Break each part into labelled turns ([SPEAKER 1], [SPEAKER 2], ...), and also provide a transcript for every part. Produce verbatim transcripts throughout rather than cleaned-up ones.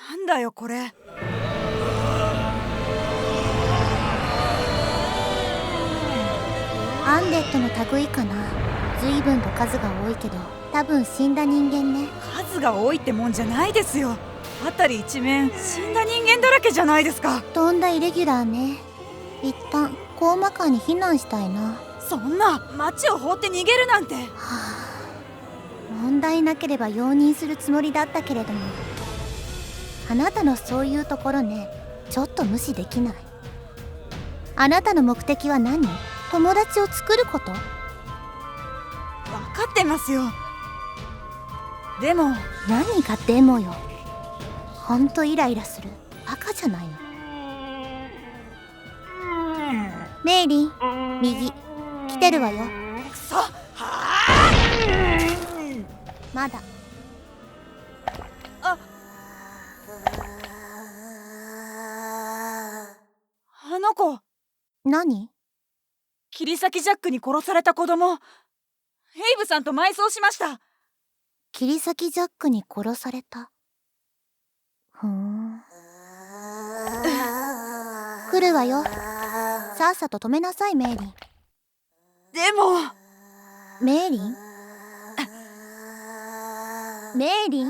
[SPEAKER 1] なんだよこれ。
[SPEAKER 2] アンデッドの類かな。随分と数が多いけど、多分死んだ人間ね。
[SPEAKER 1] 数が多いってもんじゃないですよ。辺り一面死んだ人間だらけじゃないですか。
[SPEAKER 2] とんだイレギュラーね。一旦コーマカーに避難したいな。
[SPEAKER 1] そんな街を放って逃げるなんて。は
[SPEAKER 2] あ、問題なければ容認するつもりだったけれども、あなたのそういうところね、ちょっと無視できない。あなたの目的は何？友達を作ること？
[SPEAKER 1] 分かってますよ。でも。
[SPEAKER 2] 何がでもよ。ほんとイライラする。バカじゃないの。メイリン、右来てるわよ。
[SPEAKER 1] くそ、はあ。
[SPEAKER 2] まだ。
[SPEAKER 1] ああの子。
[SPEAKER 2] 何？
[SPEAKER 1] 切り裂きジャックに殺された子供、ヘイブさんと埋葬しました。
[SPEAKER 2] 切り裂きジャックに殺された。ふーん。来るわよ。さっさと止めなさい、メイリン。
[SPEAKER 1] でも。
[SPEAKER 2] メイリン？メイリン？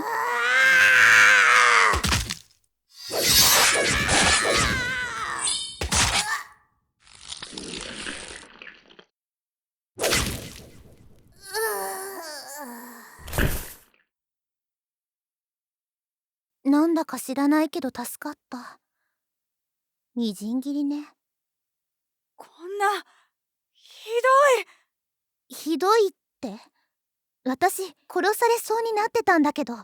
[SPEAKER 2] なんだか知らないけど助かった。みじん切りね。
[SPEAKER 1] こんなひ
[SPEAKER 2] どい。ひどいって？私殺されそうになってたんだけど。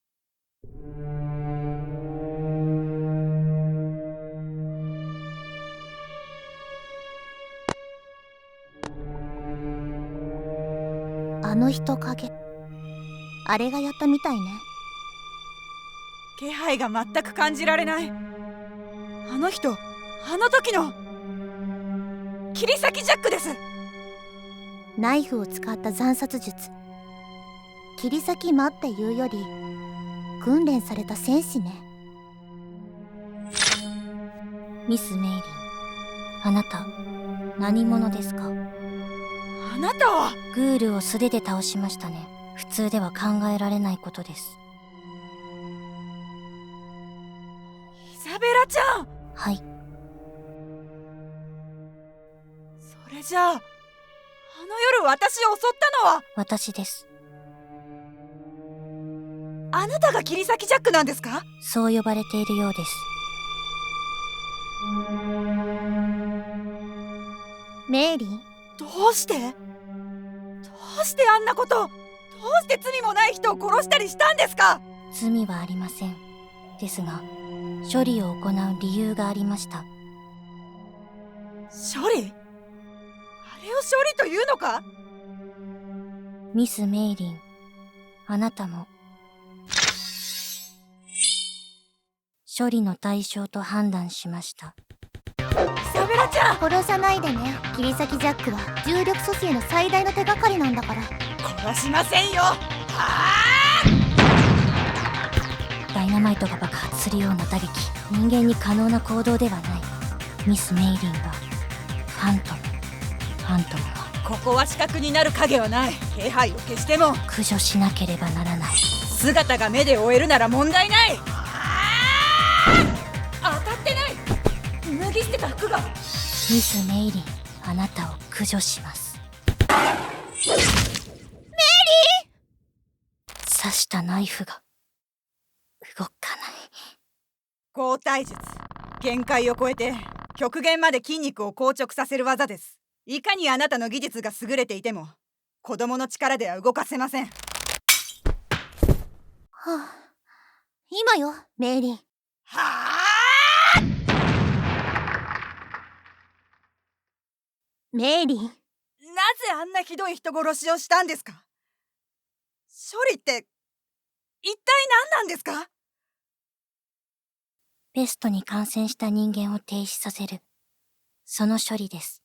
[SPEAKER 2] あの人影、あれがやったみたいね。
[SPEAKER 1] 気配が全く感じられない。あの人、あの時の切り裂きジャックです。
[SPEAKER 2] ナイフを使った惨殺術。切り裂き魔っていうより訓練された戦士ね。
[SPEAKER 3] ミス・メイリン、あなた何者ですか？
[SPEAKER 1] あなたは
[SPEAKER 3] グールを素手で倒しましたね。普通では考えられないことです。
[SPEAKER 1] イザベラちゃん。
[SPEAKER 3] はい。
[SPEAKER 1] それじゃあ、あの夜私を襲ったのは
[SPEAKER 3] 私です。
[SPEAKER 1] あなたが切り裂きジャックなんですか？
[SPEAKER 3] そう呼ばれているようです。
[SPEAKER 2] メイリン、
[SPEAKER 1] どうしてどうしてあんなこと、どうして罪もない人を殺したりしたんですか？
[SPEAKER 3] 罪はありません。ですが処理を行う理由がありました。
[SPEAKER 1] 処理？あれを処理というのか？
[SPEAKER 3] ミス・メイリン、あなたも処理の対象と判断しました。
[SPEAKER 1] イザベラちゃん、
[SPEAKER 2] 殺さないでね。切り裂きジャックは重力蘇生の最大の手がかりなんだから。
[SPEAKER 1] 殺しませんよ。はあ！
[SPEAKER 3] ダイナマイトが爆発するような打撃、人間に可能な行動ではない。ミス・メイリンはファントム、ファントムは
[SPEAKER 1] ここは死角になる影はない。気配を消しても
[SPEAKER 3] 駆除しなければならない。
[SPEAKER 1] 姿が目で追えるなら問題ない。当たってない。脱ぎ捨てた服が。
[SPEAKER 3] ミス・メイリン、あなたを駆除します。
[SPEAKER 2] メイリン！
[SPEAKER 3] 刺したナイフが動かない。
[SPEAKER 1] 交代術、限界を超えて極限まで筋肉を硬直させる技です。いかにあなたの技術が優れていても子供の力では動かせません。は
[SPEAKER 2] あ、今よ、メイリン。
[SPEAKER 1] あ！
[SPEAKER 2] メイリン、
[SPEAKER 1] なぜあんなひどい人殺しをしたんですか？処理って一体何なんですか？
[SPEAKER 3] ペストに感染した人間を停止させる、その処理です。